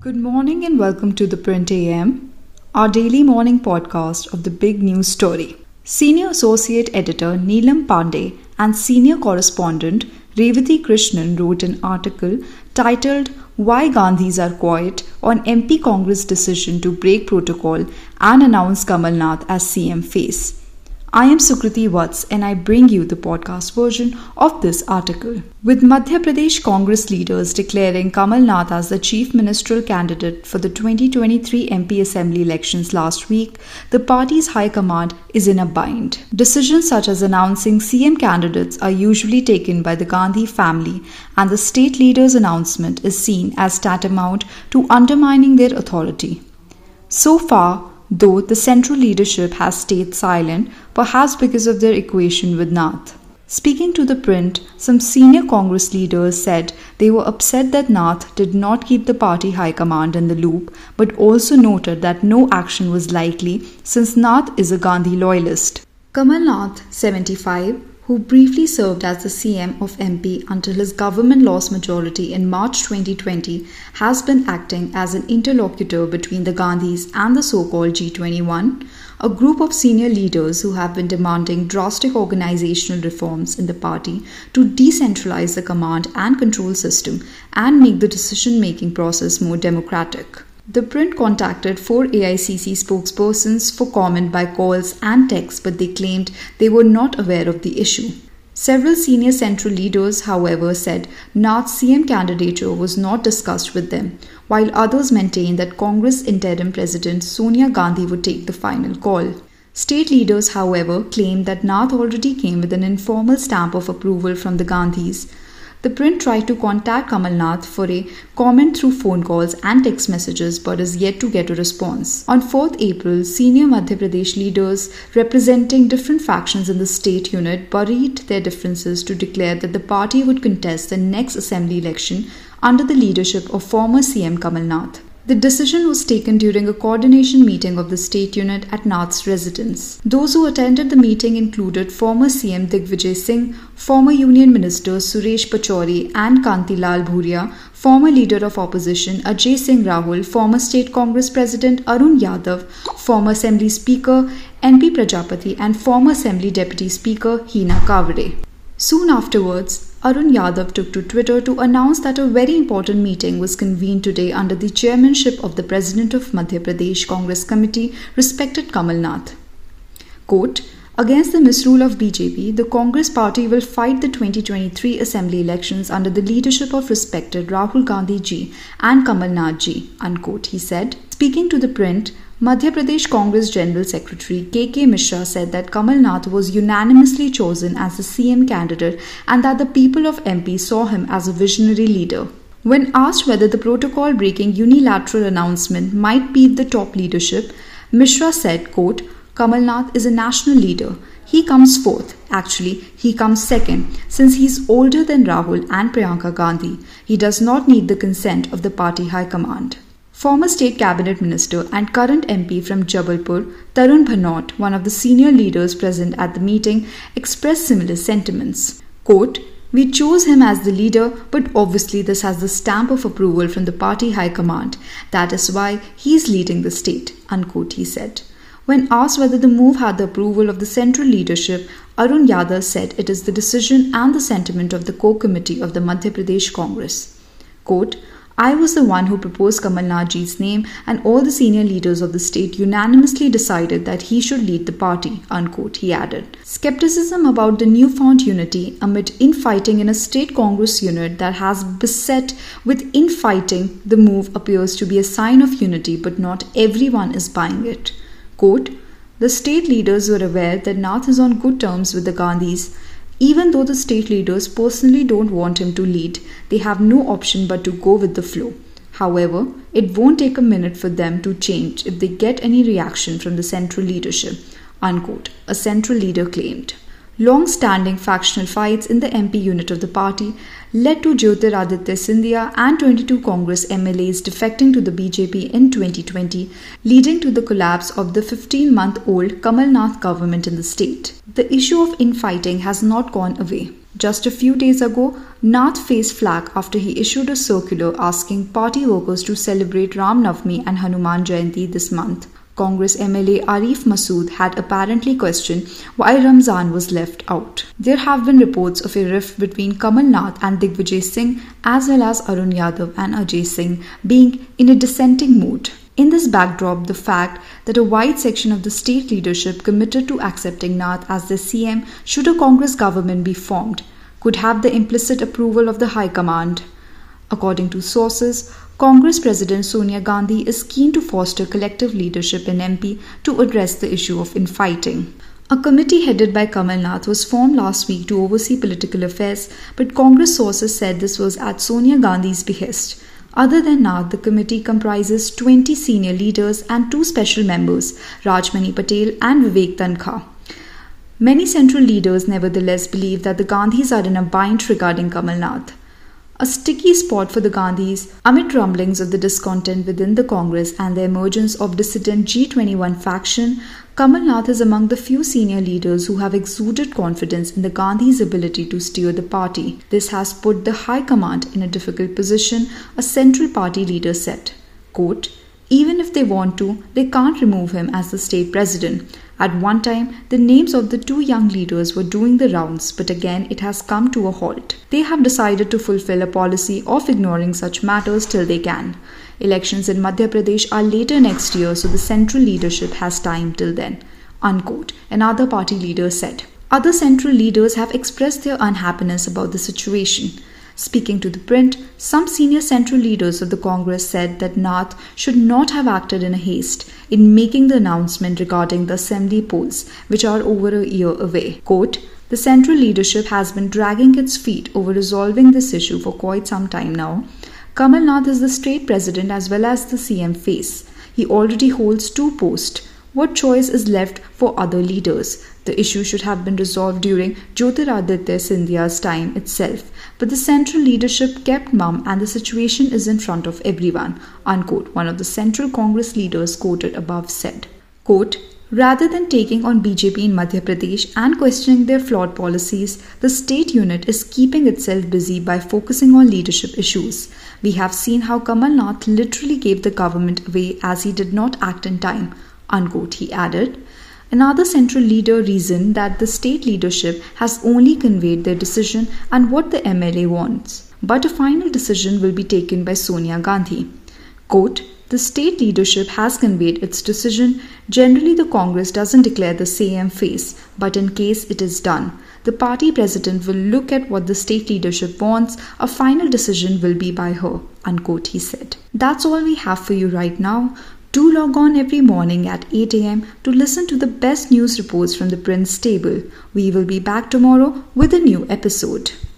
Good morning and welcome to the Print AM, our daily morning podcast of the big news story. Senior Associate Editor Neelam Pandey and Senior Correspondent Revati Krishnan wrote an article titled Why Gandhis Are Quiet on MP Congress Decision to Break Protocol and Announce Kamal Nath as CM Face. I am Sukriti Vats and I bring you the podcast version of this article. With Madhya Pradesh Congress leaders declaring Kamal Nath as the chief ministerial candidate for the 2023 MP Assembly elections last week, the party's high command is in a bind. Decisions such as announcing CM candidates are usually taken by the Gandhi family, and the state leader's announcement is seen as tantamount to undermining their authority. So far, though the central leadership has stayed silent, perhaps because of their equation with Nath. Speaking to the Print, some senior Congress leaders said they were upset that Nath did not keep the party high command in the loop, but also noted that no action was likely since Nath is a Gandhi loyalist. Kamal Nath, 75, who briefly served as the CM of MP until his government lost majority in March 2020, has been acting as an interlocutor between the Gandhis and the so-called G21, a group of senior leaders who have been demanding drastic organizational reforms in the party to decentralize the command and control system and make the decision-making process more democratic. The Print contacted 4 AICC spokespersons for comment by calls and texts, but they claimed they were not aware of the issue. Several senior central leaders, however, said Nath's CM candidature was not discussed with them, while others maintained that Congress interim president Sonia Gandhi would take the final call. State leaders, however, claimed that Nath already came with an informal stamp of approval from the Gandhis. The Print tried to contact Kamal Nath for a comment through phone calls and text messages but is yet to get a response. On 4th April, senior Madhya Pradesh leaders representing different factions in the state unit buried their differences to declare that the party would contest the next assembly election under the leadership of former CM Kamal Nath. The decision was taken during a coordination meeting of the state unit at Nath's residence. Those who attended the meeting included former CM Digvijay Singh, former Union Minister Suresh Pachauri and Kanti Lal Bhuria, former Leader of Opposition Ajay Singh Rahul, former State Congress President Arun Yadav, former Assembly Speaker NP Prajapati and former Assembly Deputy Speaker Hina Kavade. Soon afterwards, Arun Yadav took to Twitter to announce that a very important meeting was convened today under the chairmanship of the President of Madhya Pradesh Congress Committee, respected Kamal Nath. Quote, against the misrule of BJP, the Congress party will fight the 2023 assembly elections under the leadership of respected Rahul Gandhi ji and Kamal Nath ji, unquote, he said. Speaking to the Print, Madhya Pradesh Congress General Secretary K.K. Mishra said that Kamal Nath was unanimously chosen as the CM candidate and that the people of MP saw him as a visionary leader. When asked whether the protocol-breaking unilateral announcement might beat the top leadership, Mishra said, quote, Kamal Nath is a national leader. He comes fourth. Actually, he comes second, since he's older than Rahul and Priyanka Gandhi. He does not need the consent of the party high command. Former State Cabinet Minister and current MP from Jabalpur, Tarun Bhanot, one of the senior leaders present at the meeting, expressed similar sentiments. Quote, we chose him as the leader, but obviously this has the stamp of approval from the party high command. That is why he is leading the state, unquote, he said. When asked whether the move had the approval of the central leadership, Arun Yadav said it is the decision and the sentiment of the core committee of the Madhya Pradesh Congress. Quote, I was the one who proposed Kamal Nath ji's name and all the senior leaders of the state unanimously decided that he should lead the party, unquote, he added. Skepticism about the newfound unity amid infighting in a state Congress unit that has beset with infighting the move appears to be a sign of unity, but not everyone is buying it. Quote, the state leaders were aware that Nath is on good terms with the Gandhis. Even though the state leaders personally don't want him to lead, they have no option but to go with the flow. However, it won't take a minute for them to change if they get any reaction from the central leadership, unquote, a central leader claimed. Long-standing factional fights in the MP unit of the party led to Jyotiraditya Scindia and 22 Congress MLAs defecting to the BJP in 2020, leading to the collapse of the 15-month-old Kamal Nath government in the state. The issue of infighting has not gone away. Just a few days ago, Nath faced flack after he issued a circular asking party workers to celebrate Ram Navami and Hanuman Jayanti this month. Congress MLA Arif Masood had apparently questioned why Ramzan was left out. There have been reports of a rift between Kamal Nath and Digvijay Singh, as well as Arun Yadav and Ajay Singh being in a dissenting mood. In this backdrop, the fact that a wide section of the state leadership committed to accepting Nath as their CM should a Congress government be formed could have the implicit approval of the High Command. According to sources, Congress President Sonia Gandhi is keen to foster collective leadership in MP to address the issue of infighting. A committee headed by Kamal Nath was formed last week to oversee political affairs, but Congress sources said this was at Sonia Gandhi's behest. Other than Nath, the committee comprises 20 senior leaders and 2 special members, Rajmani Patel and Vivek Tankha. Many central leaders nevertheless believe that the Gandhis are in a bind regarding Kamal Nath. A sticky spot for the Gandhis, amid rumblings of the discontent within the Congress and the emergence of dissident G21 faction, Kamal Nath is among the few senior leaders who have exuded confidence in the Gandhis' ability to steer the party. This has put the High Command in a difficult position, a central party leader said. Quote, "Even if they want to, they can't remove him as the state president. At one time, the names of the 2 young leaders were doing the rounds, but again it has come to a halt. They have decided to fulfill a policy of ignoring such matters till they can. Elections in Madhya Pradesh are later next year, so the central leadership has time till then," unquote, another party leader said. Other central leaders have expressed their unhappiness about the situation. Speaking to the Print, some senior central leaders of the Congress said that Nath should not have acted in a haste in making the announcement regarding the assembly polls, which are over a year away. Quote, "The central leadership has been dragging its feet over resolving this issue for quite some time now. Kamal Nath is the state president as well as the CM face. He already holds 2 posts. What choice is left for other leaders? The issue should have been resolved during Jyotiraditya Scindia's time itself, but the central leadership kept mum and the situation is in front of everyone," unquote, one of the central Congress leaders quoted above said. Quote, "Rather than taking on BJP in Madhya Pradesh and questioning their flawed policies, the state unit is keeping itself busy by focusing on leadership issues. We have seen how Kamal Nath literally gave the government away as he did not act in time," unquote, he added. Another central leader reasoned that the state leadership has only conveyed their decision and what the MLA wants, but a final decision will be taken by Sonia Gandhi. Quote, "The state leadership has conveyed its decision. Generally, the Congress doesn't declare the CM face, but in case it is done, the party president will look at what the state leadership wants. A final decision will be by her," unquote, he said. That's all we have for you right now. Do log on every morning at 8 a.m. to listen to the best news reports from the Prince stable. We will be back tomorrow with a new episode.